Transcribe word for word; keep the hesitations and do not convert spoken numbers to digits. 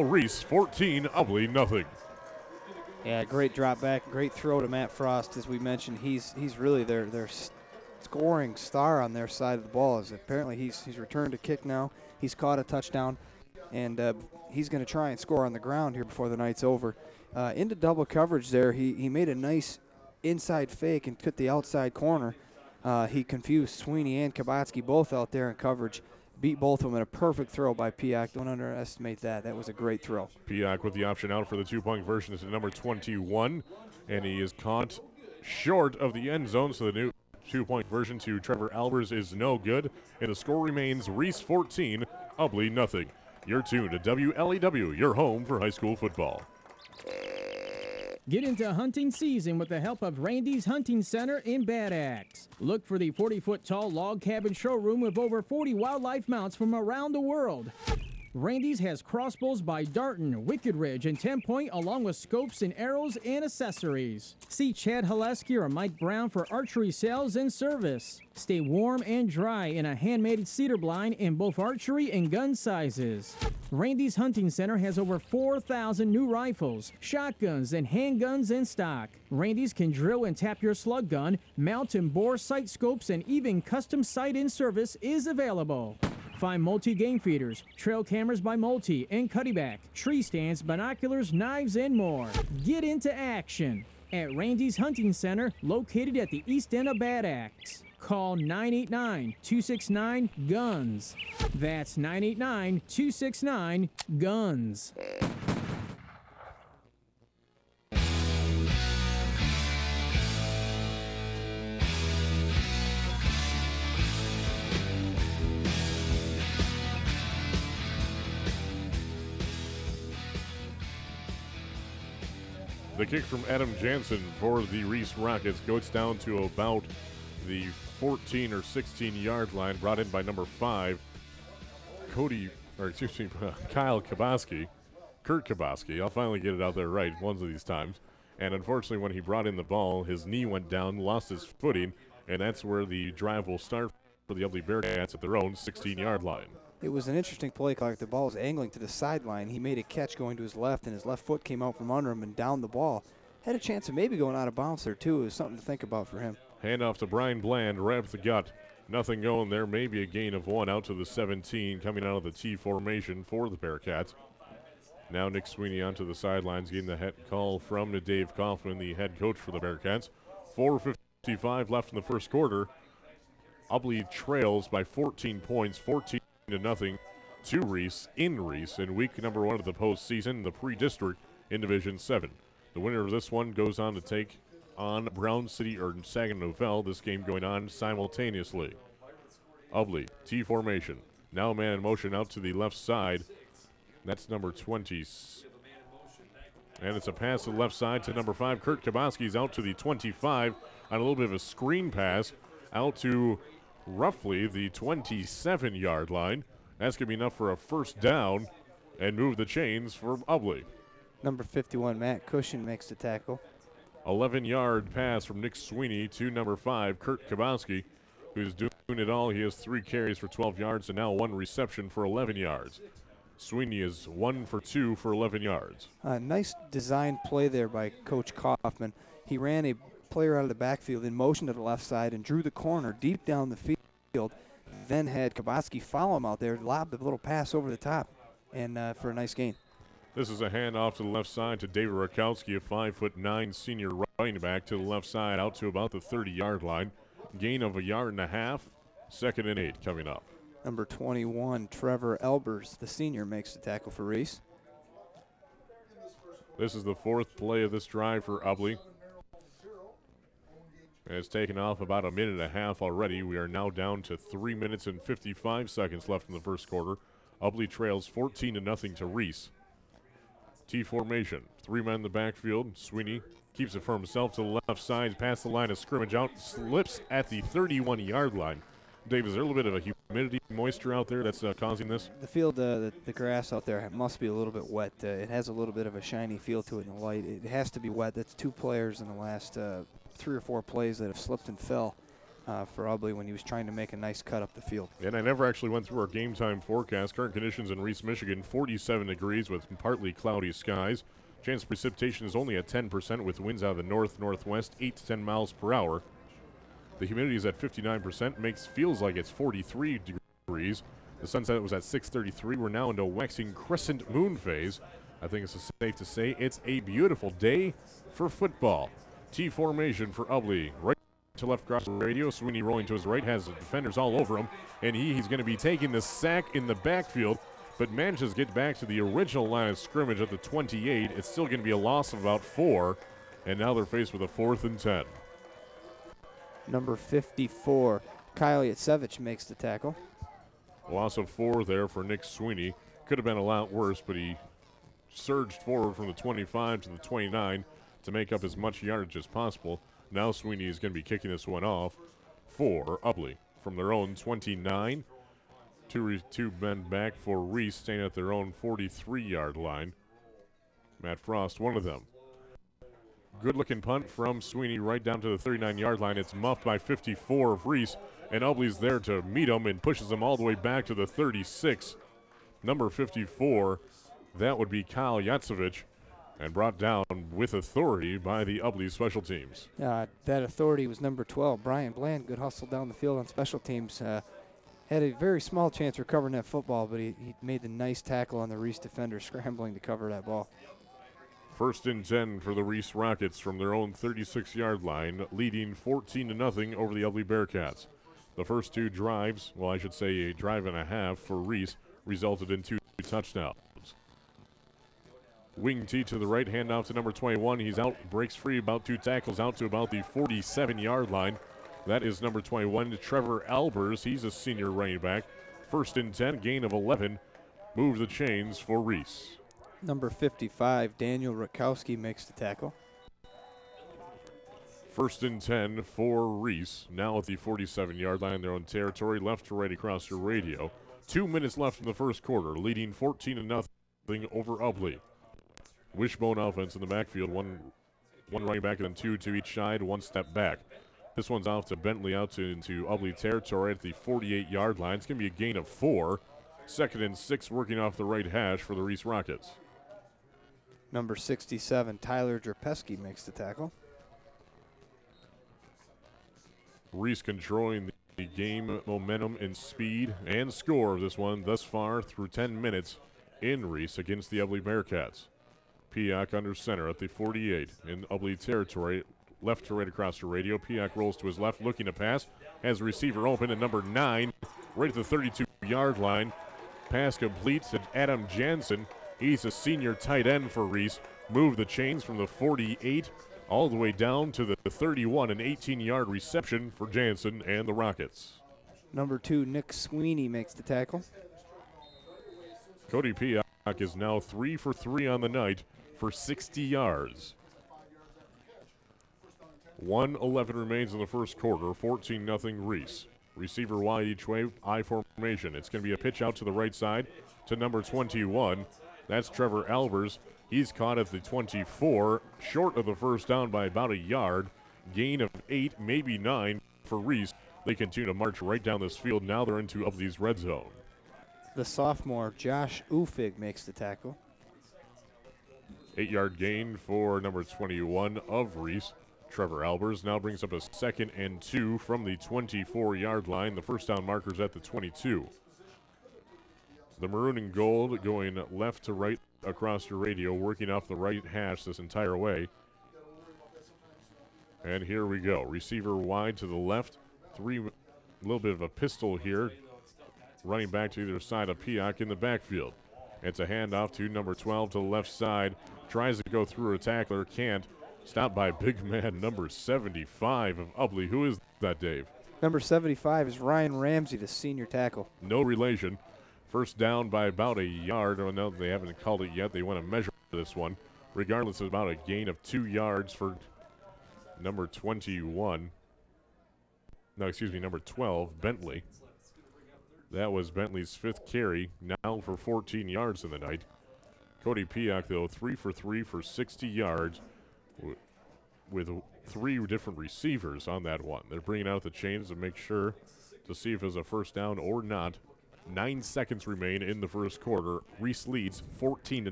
Meanwhile, Reese fourteen, Ubly nothing. Yeah, great drop back, great throw to Matt Frost. As we mentioned, he's he's really their their scoring star on their side of the ball. As apparently he's he's returned a kick now. He's caught a touchdown, and uh, he's going to try and score on the ground here before the night's over. Uh, into double coverage there, he he made a nice inside fake and took the outside corner. Uh, he confused Sweeney and Kabatsky both out there in coverage. Beat both of them in a perfect throw by Piak. Don't underestimate that. That was a great throw. Piak with the option out for the two-point version is at number twenty-one, and he is caught short of the end zone, so the new two-point version to Trevor Albers is no good, and the score remains Reese fourteen, Ubly nothing. You're tuned to W L E W, your home for high school football. Get into hunting season with the help of Randy's Hunting Center in Bad Axe. Look for the forty-foot-tall log cabin showroom with over forty wildlife mounts from around the world. Randy's has crossbows by Darton, Wicked Ridge, and ten point, along with scopes and arrows and accessories. See Chad Haleski or Mike Brown for archery sales and service. Stay warm and dry in a handmade cedar blind in both archery and gun sizes. Randy's Hunting Center has over four thousand new rifles, shotguns, and handguns in stock. Randy's can drill and tap your slug gun, mount and bore sight scopes, and even custom sight-in service is available. Find Multi game feeders, trail cameras by Multi and Cuddyback, tree stands, binoculars, knives, and more. Get into action at Randy's Hunting Center, located at the east end of Bad Axe. Call nine eight nine, two six nine, GUNS. That's nine eight nine, two six nine, GUNS. The kick from Adam Jansen for the Reese Rockets goes down to about the fourteen or sixteen yard line, brought in by number five, Cody, or excuse me, Kyle Kabaski, Kurt Kabaski. I'll finally get it out there right one of these times. And unfortunately, when he brought in the ball, his knee went down, lost his footing, and that's where the drive will start for the Ubly Bearcats at their own sixteen yard line. It was an interesting play, Clark. The ball was angling to the sideline. He made a catch going to his left, and his left foot came out from under him and down the ball. Had a chance of maybe going out of bounds there, too. It was something to think about for him. Handoff to Brian Bland, right up the gut. Nothing going there. Maybe a gain of one out to the seventeen, coming out of the T formation for the Bearcats. Now Nick Sweeney onto the sidelines, getting the head call from Dave Kaufman, the head coach for the Bearcats. four fifty-five left in the first quarter. Ubly trails by fourteen points, fourteen to nothing to Reese in Reese in week number one of the postseason, the pre-district in Division seven. The winner of this one goes on to take on Brown City or Saginaw Novell, this game going on simultaneously. Ubly, T formation. Now man in motion out to the left side. That's number twenty. And it's a pass to the left side to number five. Kurt Kabaski's out to the twenty-five on a little bit of a screen pass out to roughly the twenty-seven yard line. That's going to be enough for a first down and move the chains for Ubly. Number fifty-one, Matt Cushion, makes the tackle. eleven yard pass from Nick Sweeney to number five, Kurt Kabaski, who's doing it all. He has three carries for twelve yards and now one reception for eleven yards. Sweeney is one for two for eleven yards. Uh, nice design play there by Coach Kaufman. He ran a player out of the backfield in motion to the left side and drew the corner deep down the field. Then had Kabaski follow him out there, lobbed a little pass over the top, and uh, for a nice gain. This is a handoff to the left side to David Rakowski, a five foot nine senior running back to the left side, out to about the thirty yard line. Gain of a yard and a half. Second and eight coming up. Number twenty-one, Trevor Elbers, the senior, makes the tackle for Reese. This is the fourth play of this drive for Ubly. It's taken off about a minute and a half already. We are now down to three minutes and fifty-five seconds left in the first quarter. Ubly trails fourteen to nothing to Reese. T formation, three men in the backfield. Sweeney keeps it for himself to the left side, past the line of scrimmage out, slips at the thirty-one yard line. Dave, is there a little bit of a humidity, moisture out there that's uh, causing this? The field, uh, the, the grass out there must be a little bit wet. Uh, it has a little bit of a shiny feel to it in the light. It has to be wet. That's two players in the last uh, three or four plays that have slipped and fell. uh, for Ubley when he was trying to make a nice cut up the field. And I never actually went through our game time forecast. Current conditions in Reese, Michigan, forty-seven degrees with partly cloudy skies. Chance of precipitation is only at ten percent with winds out of the north-northwest, eight to ten miles per hour. The humidity is at fifty-nine percent, makes feels like it's forty-three degrees. The sunset was at six thirty-three. We're now into a waxing crescent moon phase. I think it's safe to say it's a beautiful day for football. T formation for Ubley. Right to left across the radio. Sweeney rolling to his right, has the defenders all over him, and he, he's going to be taking the sack in the backfield, but manages to get back to the original line of scrimmage at the twenty-eight. It's still going to be a loss of about four, and now they're faced with a fourth and ten. Number fifty-four, Kyle Yatsevich makes the tackle. Loss of four there for Nick Sweeney. Could have been a lot worse, but he surged forward from the twenty-five to the twenty-nine to make up as much yardage as possible. Now Sweeney is going to be kicking this one off for Ubley from their own twenty-nine. Two, re- two men back for Reese, staying at their own forty-three-yard line. Matt Frost, one of them. Good-looking punt from Sweeney right down to the thirty-nine-yard line. It's muffed by fifty-four of Reese, and Ubley's there to meet him and pushes him all the way back to the thirty-six. Number fifty-four, that would be Kyle Yatsevich, and brought down with authority by the Ubley special teams. Uh, that authority was number twelve, Brian Bland. Good hustle down the field on special teams. Uh, had a very small chance recovering that football, but he, he made the nice tackle on the Reese defender, scrambling to cover that ball. First and ten for the Reese Rockets from their own thirty-six-yard line, leading fourteen to nothing over the Ubley Bearcats. The first two drives, well, I should say a drive and a half for Reese, resulted in two touchdowns. Wing T to the right, hand off to number twenty-one. He's out, breaks free, about two tackles out to about the forty-seven-yard line. That is number twenty-one, Trevor Albers. He's a senior running back. First and ten, gain of eleven. Move the chains for Reese. Number fifty-five, Daniel Rutkowski makes the tackle. First and ten for Reese. Now at the forty-seven-yard line, their own territory, left to right across your radio. Two minutes left in the first quarter, leading fourteen to nothing over Ubley. Wishbone offense in the backfield, one one running back and then two to each side, one step back. This one's off to Bentley out to into Ubley territory at the forty-eight-yard line. It's going to be a gain of four. Second and six working off the right hash for the Reese Rockets. Number sixty-seven, Tyler Drapesky makes the tackle. Reese controlling the game momentum and speed and score of this one thus far through ten minutes in Reese against the Ubley Bearcats. Piak under center at the forty-eight in Ubley territory, left to right across the radio. Piak rolls to his left, looking to pass, has a receiver open, and number nine, right at the thirty-two-yard line. Pass complete to Adam Jansen. He's a senior tight end for Reese. Move the chains from the forty-eight all the way down to the thirty-one, an eighteen-yard reception for Jansen and the Rockets. Number two, Nick Sweeney makes the tackle. Cody Piak is now three for three on the night for sixty yards. one eleven remains in the first quarter, fourteen nothing Reese. Receiver wide each way, I formation. It's going to be a pitch out to the right side to number twenty-one. That's Trevor Albers. He's caught at the twenty-four, short of the first down by about a yard. Gain of eight, maybe nine for Reese. They continue to march right down this field. Now they're into Ubley's red zone. The sophomore, Josh Ufig, makes the tackle. Eight-yard gain for number twenty-one of Reese. Trevor Albers now brings up a second and two from the twenty-four-yard line. The first down marker's at the twenty-two. The maroon and gold going left to right across your radio, working off the right hash this entire way. And here we go. Receiver wide to the left. Three, a little bit of a pistol here. Running back to either side of Piak in the backfield. It's a handoff to number twelve to the left side. Tries to go through a tackler, can't. Stopped by big man number seventy-five of Ubley. Who is that, Dave? Number seventy-five is Ryan Ramsey, the senior tackle. No relation. First down by about a yard. Oh, no, they haven't called it yet. They want to measure this one. Regardless, it's about a gain of two yards for number twenty-one. No, excuse me, number twelve, Bentley. That was Bentley's fifth carry, now for fourteen yards in the night. Cody Piak, though, three for three for sixty yards with three different receivers on that one. They're bringing out the chains to make sure to see if it's a first down or not. Nine seconds remain in the first quarter. Reese leads fourteen to